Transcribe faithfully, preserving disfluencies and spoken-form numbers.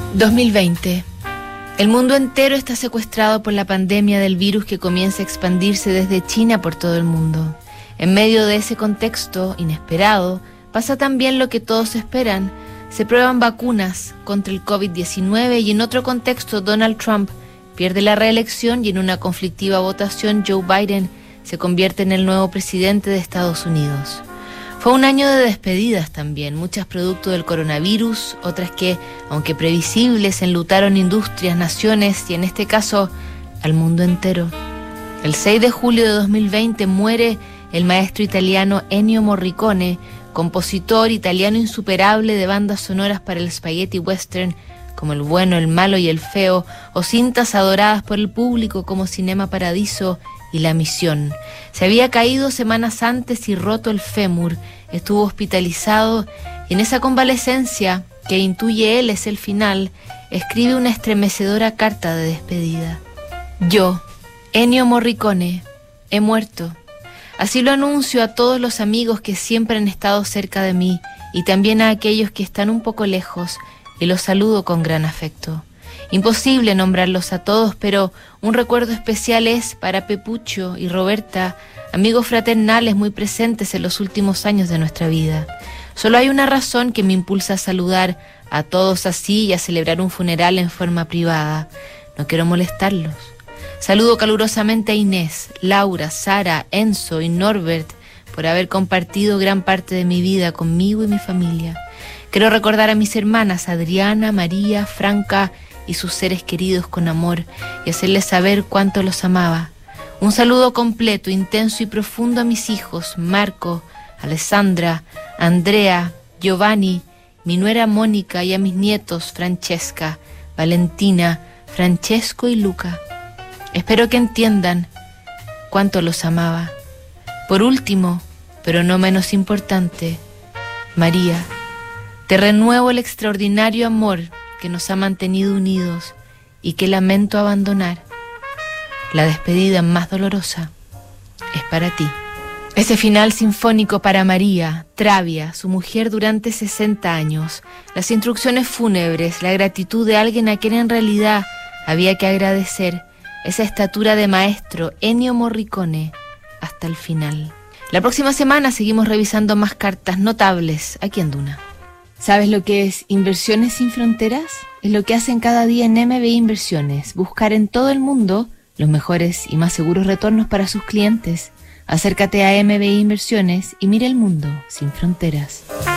dos mil veinte. El mundo entero está secuestrado por la pandemia del virus que comienza a expandirse desde China por todo el mundo. En medio de ese contexto inesperado, pasa también lo que todos esperan. Se prueban vacunas contra el COVID diecinueve y en otro contexto Donald Trump pierde la reelección y en una conflictiva votación Joe Biden se convierte en el nuevo presidente de Estados Unidos. Fue un año de despedidas también, muchas producto del coronavirus, otras que, aunque previsibles, enlutaron industrias, naciones y en este caso al mundo entero. El seis de julio de dos mil veinte muere el maestro italiano Ennio Morricone, compositor italiano insuperable de bandas sonoras para el spaghetti western como El bueno, el malo y el feo, o cintas adoradas por el público como Cinema Paradiso y La misión. Se había caído semanas antes y roto el fémur, estuvo hospitalizado y en esa convalecencia, que intuye él es el final, escribe una estremecedora carta de despedida. Yo, Ennio Morricone, he muerto. Así lo anuncio a todos los amigos que siempre han estado cerca de mí y también a aquellos que están un poco lejos, y los saludo con gran afecto. Imposible nombrarlos a todos, pero un recuerdo especial es para Pepucho y Roberta, amigos fraternales muy presentes en los últimos años de nuestra vida. Solo hay una razón que me impulsa a saludar a todos así y a celebrar un funeral en forma privada. No quiero molestarlos. Saludo calurosamente a Inés, Laura, Sara, Enzo y Norbert por haber compartido gran parte de mi vida conmigo y mi familia. Quiero recordar a mis hermanas Adriana, María, Franca y sus seres queridos con amor y hacerles saber cuánto los amaba. Un saludo completo, intenso y profundo a mis hijos, Marco, Alessandra, Andrea, Giovanni, mi nuera Mónica y a mis nietos Francesca, Valentina, Francesco y Luca. Espero que entiendan cuánto los amaba. Por último, pero no menos importante, María, te renuevo el extraordinario amor que nos ha mantenido unidos y que lamento abandonar. La despedida más dolorosa es para ti. Ese final sinfónico para María, Travia, su mujer durante sesenta años, las instrucciones fúnebres, la gratitud de alguien a quien en realidad había que agradecer, esa estatura de maestro Ennio Morricone hasta el final. La próxima semana seguimos revisando más cartas notables aquí en Duna. ¿Sabes lo que es Inversiones sin Fronteras? Es lo que hacen cada día en M B I Inversiones, buscar en todo el mundo los mejores y más seguros retornos para sus clientes. Acércate a M B I Inversiones y mira el mundo sin fronteras.